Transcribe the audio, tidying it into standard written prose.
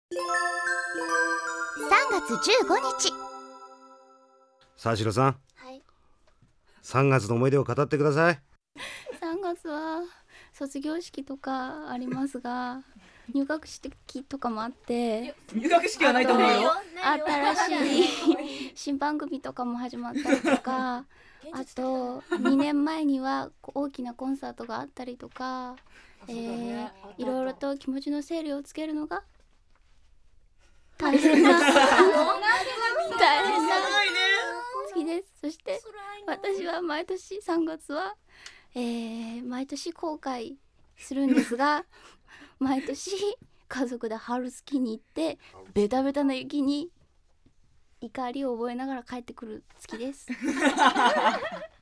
3月15日。 沢城さん、 はい。 3月の思い出を語ってください。 3月は卒業式とかありますが、入学式とかもあって、 入学式はないと思うよ。 新しい新番組とかも始まったりとか、あと2年前には大きなコンサートがあったりとか、いろいろと気持ちの整理をつけるのが大変な月です。そして私は毎年3月は、毎年後悔するんですが毎年家族で春スキーに行ってベタベタな雪に怒りを覚えながら帰ってくる月です。